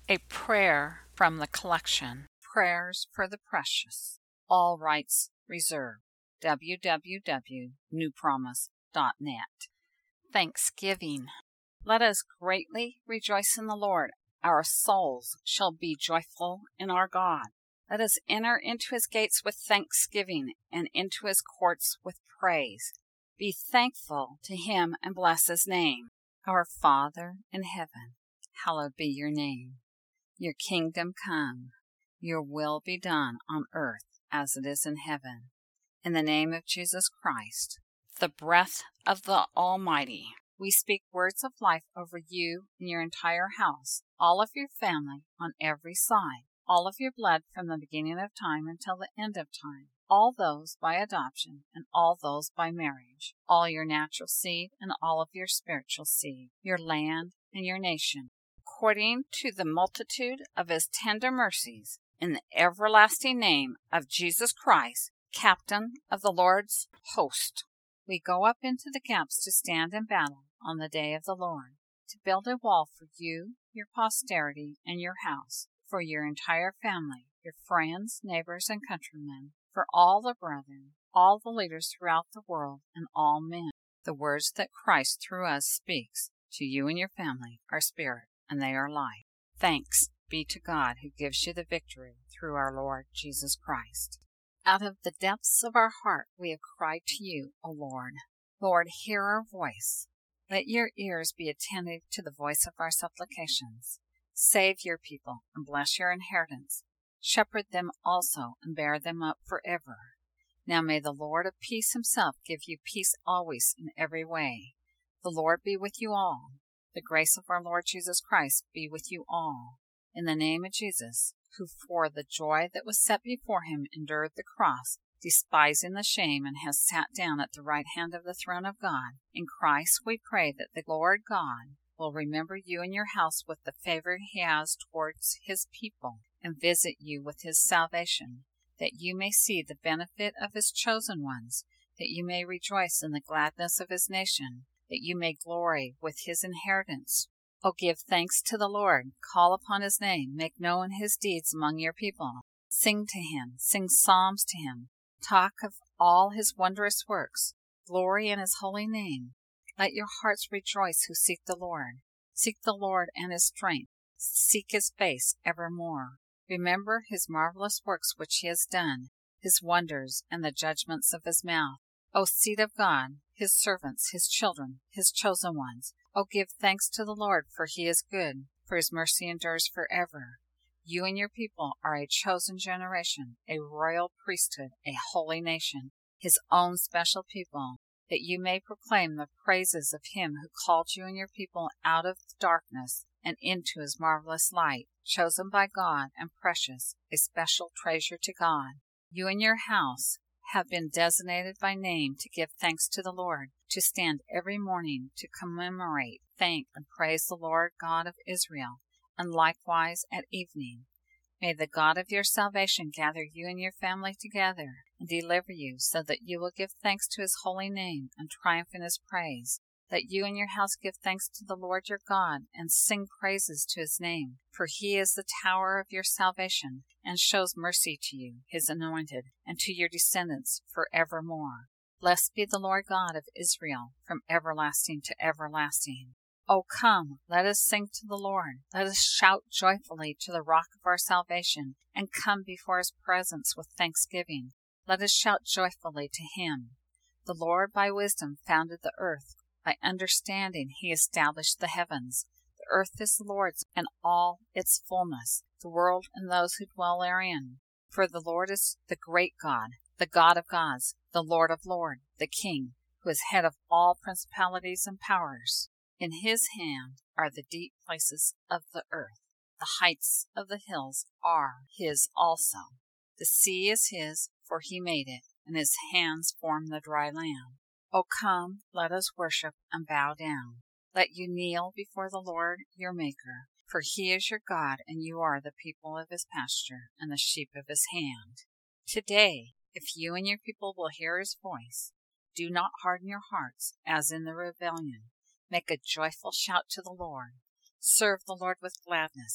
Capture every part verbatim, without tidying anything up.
A prayer from the collection, Prayers for the Precious. All rights reserved. w w w dot new promise dot net. Thanksgiving. Let us greatly rejoice in the Lord. Our souls shall be joyful in our God. Let us enter into his gates with thanksgiving, and into his courts with praise. Be thankful to him and bless his name. Our Father in heaven, hallowed be your name. Your kingdom come. Your will be done on earth as it is in heaven. In the name of Jesus Christ, the breath of the Almighty, we speak words of life over you and your entire house, all of your family on every side, all of your blood from the beginning of time until the end of time, all those by adoption and all those by marriage, all your natural seed and all of your spiritual seed, your land and your nation, according to the multitude of his tender mercies, in the everlasting name of Jesus Christ, Captain of the Lord's host. We go up into the gaps to stand in battle on the day of the Lord, to build a wall for you, your posterity, and your house, for your entire family, your friends, neighbors, and countrymen, for all the brethren, all the leaders throughout the world, and all men. The words that Christ through us speaks to you and your family are spirit, and they are life. Thanks be to God who gives you the victory through our Lord Jesus Christ. Out of the depths of our heart we have cried to you, O Lord. Lord, hear our voice. Let your ears be attentive to the voice of our supplications. Save your people and bless your inheritance. Shepherd them also and bear them up forever. Now may the Lord of peace himself give you peace always in every way. The Lord be with you all. The grace of our Lord Jesus Christ be with you all. In the name of Jesus, who for the joy that was set before him endured the cross, despising the shame, and has sat down at the right hand of the throne of God. In Christ we pray that the Lord God will remember you and your house with the favor he has towards his people, and visit you with his salvation, that you may see the benefit of his chosen ones, that you may rejoice in the gladness of his nation, that you may glory with his inheritance. O give thanks to the Lord, call upon his name, make known his deeds among your people. Sing to him, sing psalms to him, talk of all his wondrous works, glory in his holy name. Let your hearts rejoice who seek the Lord. Seek the Lord and his strength, seek his face evermore. Remember his marvelous works which he has done, his wonders and the judgments of his mouth. O seed of God, his servants, his children, his chosen ones, O give thanks to the Lord, for he is good, for his mercy endures forever. You and your people are a chosen generation, a royal priesthood, a holy nation, his own special people, that you may proclaim the praises of him who called you and your people out of darkness and into his marvelous light, chosen by God and precious, a special treasure to God. You and your house have been designated by name to give thanks to the Lord, to stand every morning to commemorate, thank, and praise the Lord God of Israel, and likewise at evening. May the God of your salvation gather you and your family together, and deliver you, so that you will give thanks to his holy name, and triumph in his praise. Let you and your house give thanks to the Lord your God, and sing praises to his name. For he is the tower of your salvation, and shows mercy to you, his anointed, and to your descendants for evermore. Blessed be the Lord God of Israel, from everlasting to everlasting. O come, let us sing to the Lord. Let us shout joyfully to the rock of our salvation, and come before his presence with thanksgiving. Let us shout joyfully to him. The Lord by wisdom founded the earth. By understanding he established the heavens. The earth is the Lord's, and all its fullness, the world and those who dwell therein. For the Lord is the great God, the God of gods, the Lord of lords, the King, who is head of all principalities and powers. In his hand are the deep places of the earth. The heights of the hills are his also. The sea is his, for he made it, and his hands formed the dry land. O come, let us worship and bow down. Let you kneel before the Lord your Maker, for he is your God, and you are the people of his pasture, and the sheep of his hand. Today, if you and your people will hear his voice, do not harden your hearts, as in the rebellion. Make a joyful shout to the Lord. Serve the Lord with gladness.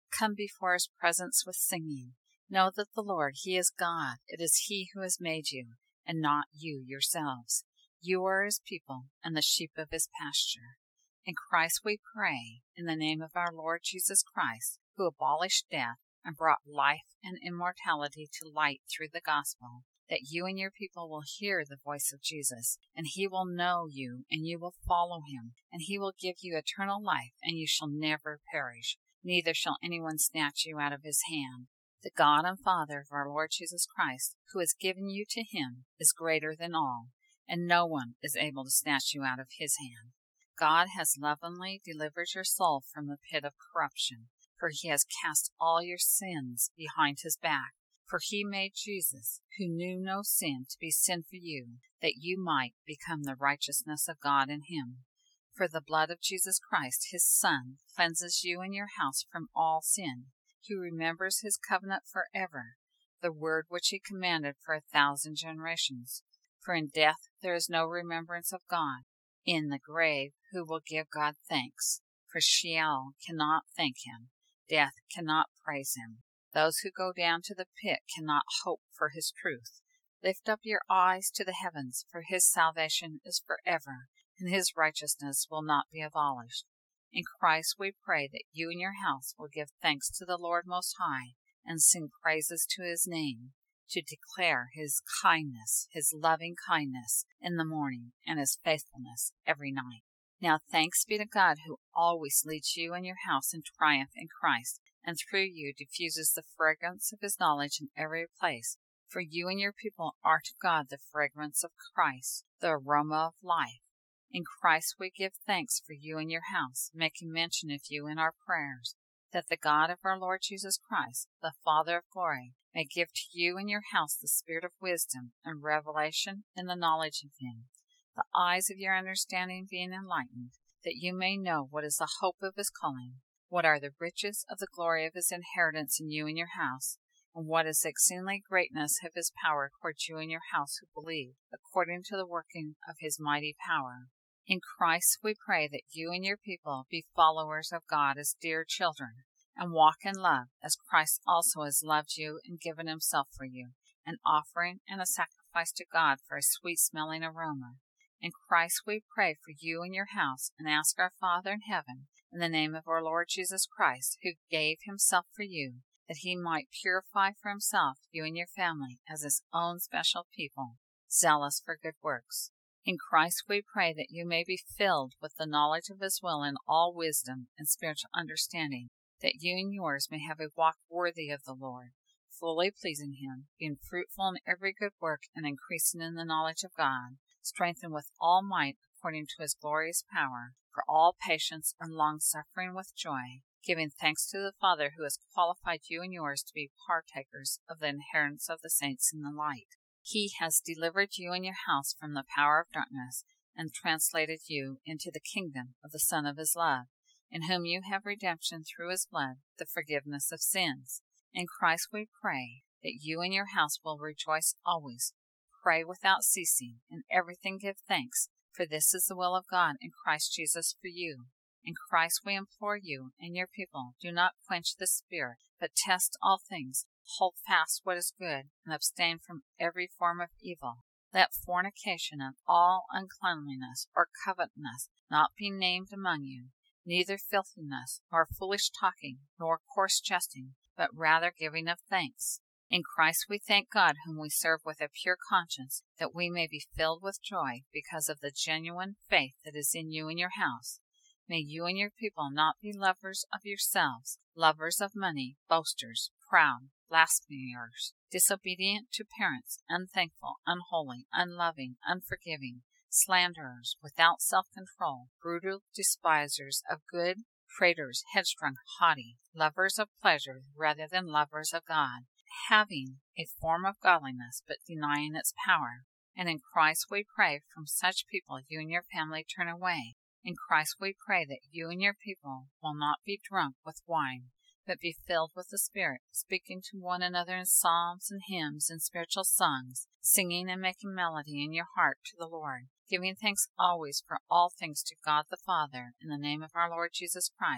Come before his presence with singing. Know that the Lord, he is God. It is he who has made you, and not you yourselves. You are his people, and the sheep of his pasture. In Christ we pray, in the name of our Lord Jesus Christ, who abolished death and brought life and immortality to light through the gospel, that you and your people will hear the voice of Jesus, and he will know you, and you will follow him, and he will give you eternal life, and you shall never perish, neither shall anyone snatch you out of his hand. The God and Father of our Lord Jesus Christ, who has given you to him, is greater than all, and no one is able to snatch you out of his hand. God has lovingly delivered your soul from the pit of corruption, for he has cast all your sins behind his back. For he made Jesus, who knew no sin, to be sin for you, that you might become the righteousness of God in him. For the blood of Jesus Christ, his Son, cleanses you and your house from all sin. He remembers his covenant forever, the word which he commanded for a thousand generations. For in death there is no remembrance of God. In the grave who will give God thanks? For Sheol cannot thank him. Death cannot praise him. Those who go down to the pit cannot hope for his truth. Lift up your eyes to the heavens, for his salvation is forever, and his righteousness will not be abolished. In Christ we pray that you and your house will give thanks to the Lord Most High, and sing praises to his name, to declare his kindness, his loving kindness in the morning, and his faithfulness every night. Now thanks be to God, who always leads you and your house in triumph in Christ, and through you diffuses the fragrance of his knowledge in every place. For you and your people are to God the fragrance of Christ, the aroma of life. In Christ we give thanks for you and your house, making mention of you in our prayers, that the God of our Lord Jesus Christ, the Father of glory, may give to you and your house the spirit of wisdom and revelation in the knowledge of him, the eyes of your understanding being enlightened, that you may know what is the hope of his calling, what are the riches of the glory of his inheritance in you and your house, and what is the exceedingly greatness of his power towards you and your house who believe, according to the working of his mighty power. In Christ we pray that you and your people be followers of God as dear children, and walk in love, as Christ also has loved you and given himself for you, an offering and a sacrifice to God for a sweet-smelling aroma. In Christ we pray for you and your house, and ask our Father in heaven, in the name of our Lord Jesus Christ, who gave himself for you, that he might purify for himself you and your family as his own special people, zealous for good works. In Christ we pray that you may be filled with the knowledge of his will in all wisdom and spiritual understanding, that you and yours may have a walk worthy of the Lord, fully pleasing him, being fruitful in every good work and increasing in the knowledge of God, strengthened with all might according to his glorious power, for all patience and long-suffering with joy, giving thanks to the Father who has qualified you and yours to be partakers of the inheritance of the saints in the light. He has delivered you and your house from the power of darkness, and translated you into the kingdom of the Son of his love, in whom you have redemption through his blood, the forgiveness of sins. In Christ we pray that you and your house will rejoice always, pray without ceasing, in everything give thanks, for this is the will of God in Christ Jesus for you. In Christ we implore you and your people, do not quench the Spirit, but test all things, hold fast what is good, and abstain from every form of evil. Let fornication and all uncleanliness or covetousness not be named among you, neither filthiness, nor foolish talking, nor coarse jesting, but rather giving of thanks. In Christ we thank God, whom we serve with a pure conscience, that we may be filled with joy because of the genuine faith that is in you and your house. May you and your people not be lovers of yourselves, lovers of money, boasters, proud, blasphemers, disobedient to parents, unthankful, unholy, unloving, unforgiving, slanderers, without self-control, brutal, despisers of good, traitors, headstrong, haughty, lovers of pleasure rather than lovers of God, having a form of godliness but denying its power. And in Christ we pray from such people you and your family turn away. In Christ we pray that you and your people will not be drunk with wine, but be filled with the Spirit, speaking to one another in psalms and hymns and spiritual songs, singing and making melody in your heart to the Lord, giving thanks always for all things to God the Father, in the name of our Lord Jesus Christ.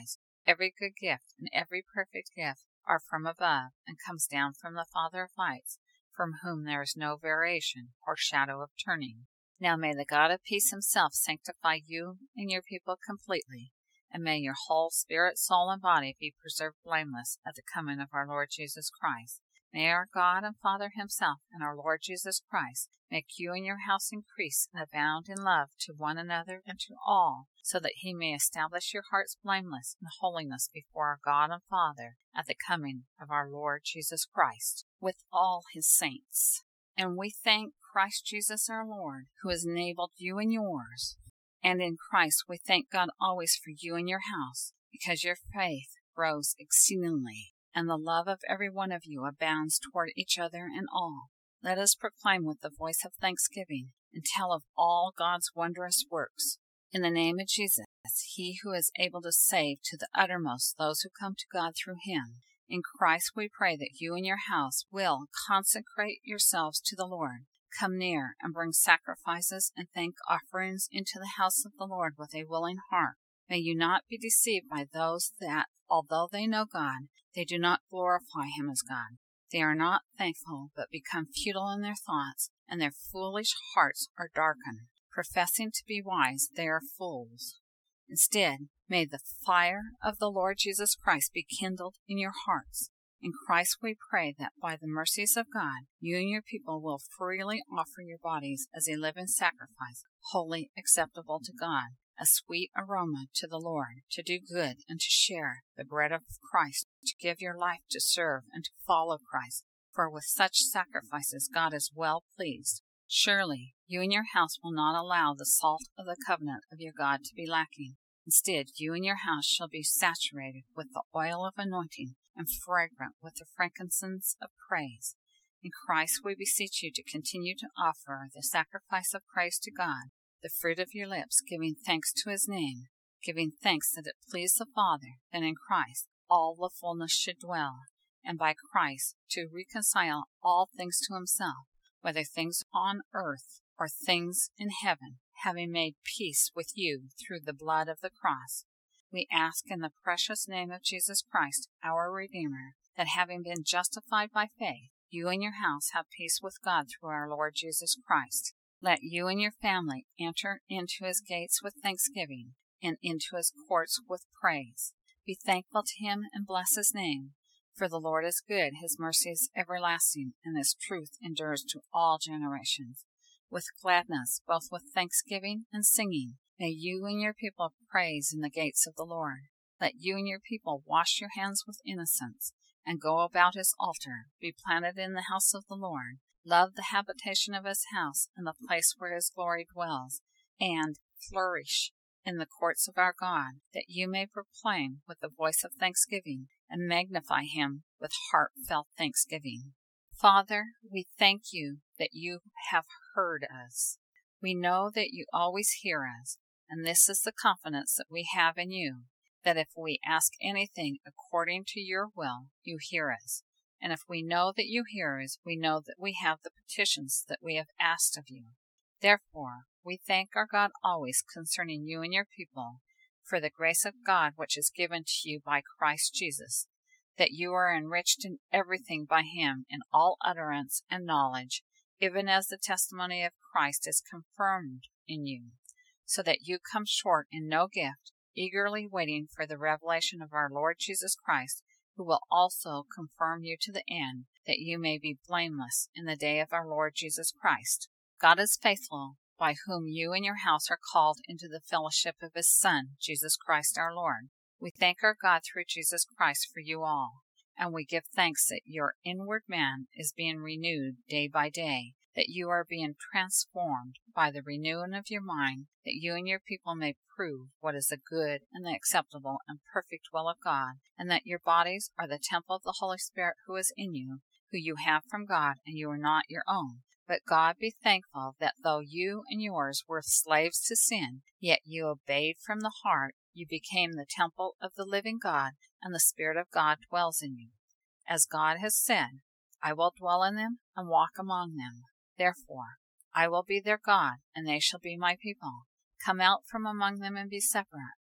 every good gift and every perfect gift are from above, and comes down from the Father of lights, from whom there is no variation or shadow of turning. Now may the God of peace himself sanctify you and your people completely, and may your whole spirit, soul, and body be preserved blameless at the coming of our Lord Jesus Christ. May our God and Father himself and our Lord Jesus Christ make you and your house increase and abound in love to one another and to all, so that he may establish your hearts blameless in holiness before our God and Father at the coming of our Lord Jesus Christ with all his saints. And we thank Christ Jesus our Lord, who has enabled you and yours. And in Christ we thank God always for you and your house, because your faith grows exceedingly, and the love of every one of you abounds toward each other and all. Let us proclaim with the voice of thanksgiving, and tell of all God's wondrous works. In the name of Jesus, he who is able to save to the uttermost those who come to God through him. In Christ we pray that you and your house will consecrate yourselves to the Lord. Come near and bring sacrifices and thank offerings into the house of the Lord with a willing heart. May you not be deceived by those that, although they know God, they do not glorify him as God. They are not thankful, but become futile in their thoughts, and their foolish hearts are darkened. Professing to be wise, they are fools. Instead, may the fire of the Lord Jesus Christ be kindled in your hearts. In Christ we pray that by the mercies of God, you and your people will freely offer your bodies as a living sacrifice, wholly acceptable to God, a sweet aroma to the Lord, to do good and to share the bread of Christ, to give your life to serve and to follow Christ. For with such sacrifices God is well pleased. Surely you and your house will not allow the salt of the covenant of your God to be lacking. Instead, you and your house shall be saturated with the oil of anointing and fragrant with the frankincense of praise. In Christ we beseech you to continue to offer the sacrifice of praise to God, the fruit of your lips, giving thanks to his name, giving thanks that it pleased the Father, that in Christ all the fullness should dwell, and by Christ to reconcile all things to himself, whether things on earth or things in heaven, having made peace with you through the blood of the cross. We ask in the precious name of Jesus Christ, our Redeemer, that having been justified by faith, you and your house have peace with God through our Lord Jesus Christ. Let you and your family enter into his gates with thanksgiving, and into his courts with praise. Be thankful to him and bless his name. For the Lord is good, his mercy is everlasting, and his truth endures to all generations. With gladness, both with thanksgiving and singing, may you and your people praise in the gates of the Lord. Let you and your people wash your hands with innocence, and go about his altar, be planted in the house of the Lord. Love the habitation of his house, and the place where his glory dwells, and flourish in the courts of our God, that you may proclaim with the voice of thanksgiving, and magnify him with heartfelt thanksgiving. Father, we thank you that you have heard us. We know that you always hear us, and this is the confidence that we have in you, that if we ask anything according to your will, you hear us. And if we know that you hear us, we know that we have the petitions that we have asked of you. Therefore, we thank our God always concerning you and your people, for the grace of God which is given to you by Christ Jesus, that you are enriched in everything by him in all utterance and knowledge, even as the testimony of Christ is confirmed in you, so that you come short in no gift, eagerly waiting for the revelation of our Lord Jesus Christ, who will also confirm you to the end, that you may be blameless in the day of our Lord Jesus Christ. God is faithful, by whom you and your house are called into the fellowship of his Son, Jesus Christ our Lord. We thank our God through Jesus Christ for you all, and we give thanks that your inward man is being renewed day by day, that you are being transformed by the renewing of your mind, that you and your people may prove what is the good and the acceptable and perfect will of God, and that your bodies are the temple of the Holy Spirit who is in you, who you have from God, and you are not your own. But God be thankful that though you and yours were slaves to sin, yet you obeyed from the heart, you became the temple of the living God, and the Spirit of God dwells in you. As God has said, I will dwell in them and walk among them. Therefore, I will be their God, and they shall be my people. Come out from among them and be separate.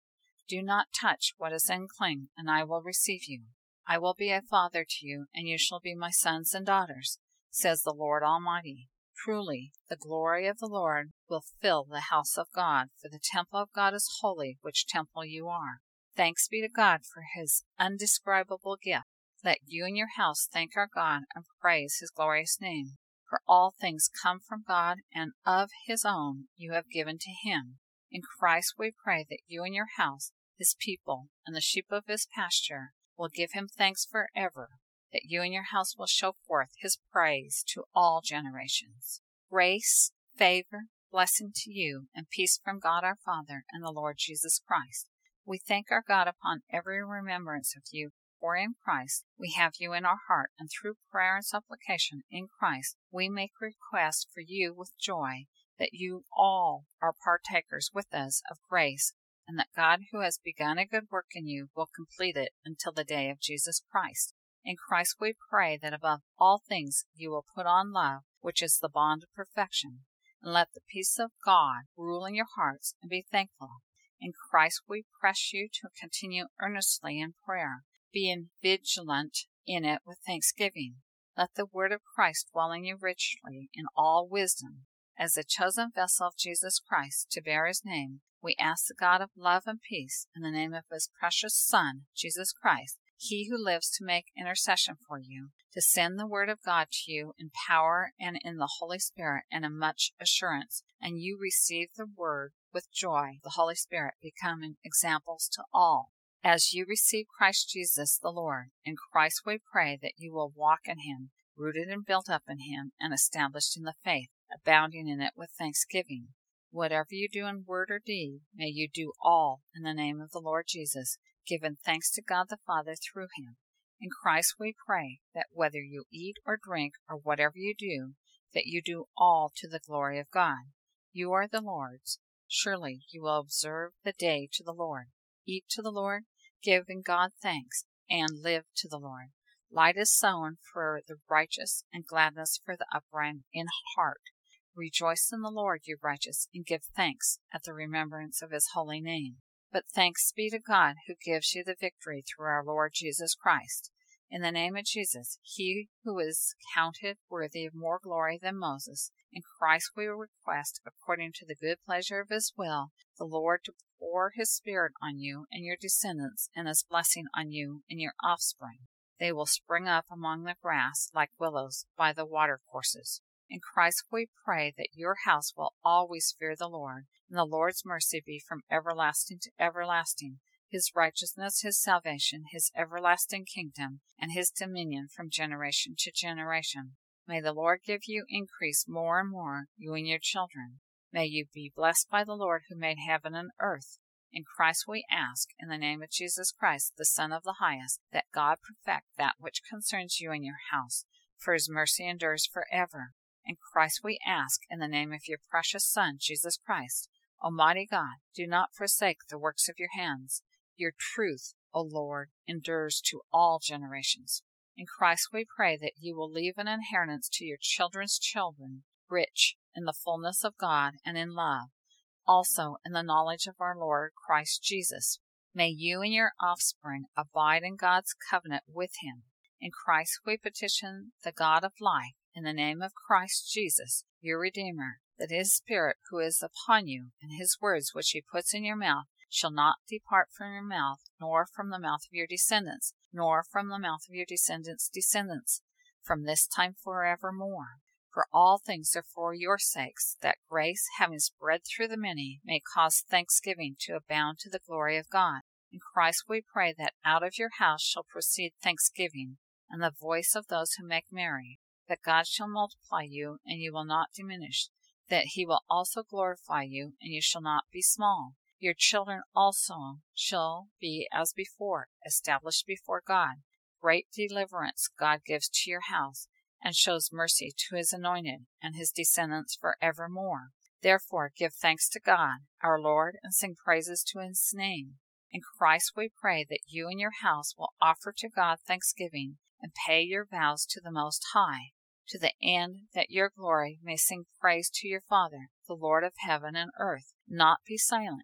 Do not touch what is unclean, and I will receive you. I will be a father to you, and you shall be my sons and daughters, says the Lord Almighty. Truly, the glory of the Lord will fill the house of God, for the temple of God is holy, which temple you are. Thanks be to God for his undescribable gift. Let you and your house thank our God and praise his glorious name. For all things come from God, and of his own you have given to him. In Christ we pray that you and your house, his people, and the sheep of his pasture, will give him thanks forever, that you and your house will show forth his praise to all generations. Grace, favor, blessing to you, and peace from God our Father and the Lord Jesus Christ. We thank our God upon every remembrance of you, for in Christ we have you in our heart, and through prayer and supplication in Christ we make request for you with joy, that you all are partakers with us of grace, and that God, who has begun a good work in you, will complete it until the day of Jesus Christ. In Christ we pray that above all things you will put on love, which is the bond of perfection, and let the peace of God rule in your hearts, and be thankful. In Christ we press you to continue earnestly in prayer, being vigilant in it with thanksgiving. Let the word of Christ dwell in you richly in all wisdom. As a chosen vessel of Jesus Christ to bear his name, we ask the God of love and peace, in the name of his precious Son, Jesus Christ, he who lives to make intercession for you, to send the word of God to you in power and in the Holy Spirit and in much assurance, and you receive the word with joy, the Holy Spirit becoming examples to all. As you receive Christ Jesus the Lord, in Christ we pray that you will walk in him, rooted and built up in him, and established in the faith, abounding in it with thanksgiving. Whatever you do in word or deed, may you do all in the name of the Lord Jesus, giving thanks to God the Father through him. In Christ we pray that whether you eat or drink or whatever you do, that you do all to the glory of God. You are the Lord's. Surely you will observe the day to the Lord. Eat to the Lord, giving God thanks, and live to the Lord. Light is sown for the righteous, and gladness for the upright in heart. Rejoice in the Lord, you righteous, and give thanks at the remembrance of his holy name. But thanks be to God who gives you the victory through our Lord Jesus Christ. In the name of Jesus, he who is counted worthy of more glory than Moses, in Christ we request, according to the good pleasure of his will, the Lord to pour his Spirit on you and your descendants, and his blessing on you and your offspring. They will spring up among the grass like willows by the watercourses. In Christ we pray that your house will always fear the Lord, and the Lord's mercy be from everlasting to everlasting, his righteousness, his salvation, his everlasting kingdom, and his dominion from generation to generation. May the Lord give you increase more and more, you and your children. May you be blessed by the Lord who made heaven and earth. In Christ we ask, in the name of Jesus Christ, the Son of the Highest, that God perfect that which concerns you and your house, for his mercy endures forever. In Christ we ask, in the name of your precious Son, Jesus Christ. Almighty God, do not forsake the works of your hands. Your truth, O Lord, endures to all generations. In Christ we pray that you will leave an inheritance to your children's children, rich in the fullness of God and in love, also in the knowledge of our Lord Christ Jesus. May you and your offspring abide in God's covenant with him. In Christ we petition the God of life, in the name of Christ Jesus, your Redeemer, that his Spirit who is upon you, and his words which he puts in your mouth, shall not depart from your mouth, nor from the mouth of your descendants, nor from the mouth of your descendants' descendants, from this time forevermore. For all things are for your sakes, that grace, having spread through the many, may cause thanksgiving to abound to the glory of God. In Christ we pray that out of your house shall proceed thanksgiving, and the voice of those who make merry, that God shall multiply you, and you will not diminish, that he will also glorify you, and you shall not be small. Your children also shall be as before, established before God. Great deliverance God gives to your house, and shows mercy to his anointed, and his descendants for evermore. Therefore give thanks to God, our Lord, and sing praises to his name. In Christ we pray that you and your house will offer to God thanksgiving, and pay your vows to the Most High, to the end that your glory may sing praise to your Father, the Lord of heaven and earth. Not be silent.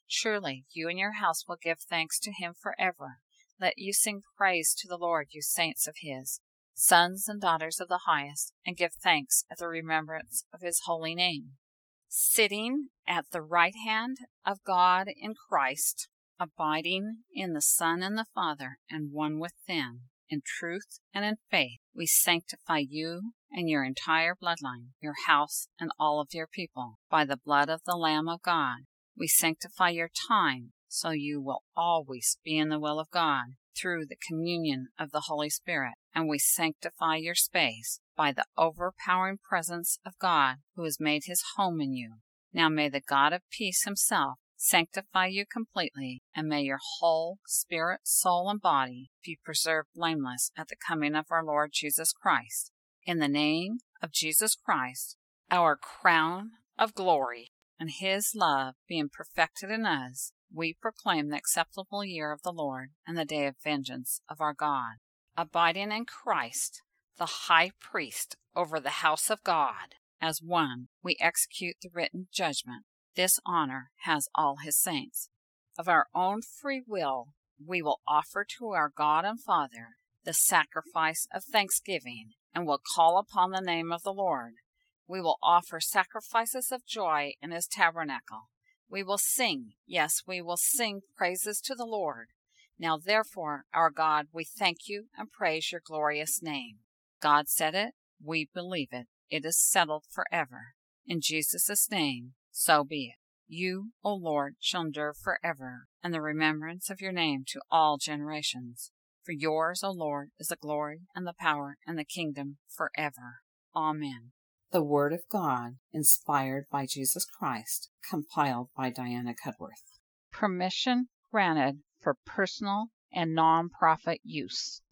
Surely you and your house will give thanks to him forever. Let you sing praise to the Lord, you saints of his, sons and daughters of the highest, and give thanks at the remembrance of his holy name. Sitting at the right hand of God in Christ, abiding in the Son and the Father, and one with them, in truth and in faith, we sanctify you and your entire bloodline, your house and all of your people, by the blood of the Lamb of God. We sanctify your time, so you will always be in the will of God, through the communion of the Holy Spirit, and we sanctify your space by the overpowering presence of God, who has made his home in you. Now may the God of peace himself sanctify you completely, and may your whole spirit, soul, and body be preserved blameless at the coming of our Lord Jesus Christ. In the name of Jesus Christ, our crown of glory, and his love being perfected in us, we proclaim the acceptable year of the Lord and the day of vengeance of our God. Abiding in Christ, the high priest over the house of God, as one, we execute the written judgment. This honor has all his saints. Of our own free will, we will offer to our God and Father the sacrifice of thanksgiving, and will call upon the name of the Lord. We will offer sacrifices of joy in his tabernacle. We will sing, yes, we will sing praises to the Lord. Now therefore, our God, we thank you and praise your glorious name. God said it, we believe it. It is settled forever. In Jesus' name, so be it. You, O Lord, shall endure forever, and the remembrance of your name to all generations. For yours, O Lord, is the glory and the power and the kingdom forever. Amen. The Word of God, inspired by Jesus Christ, compiled by Diana Cudworth. Permission granted for personal and non-profit use.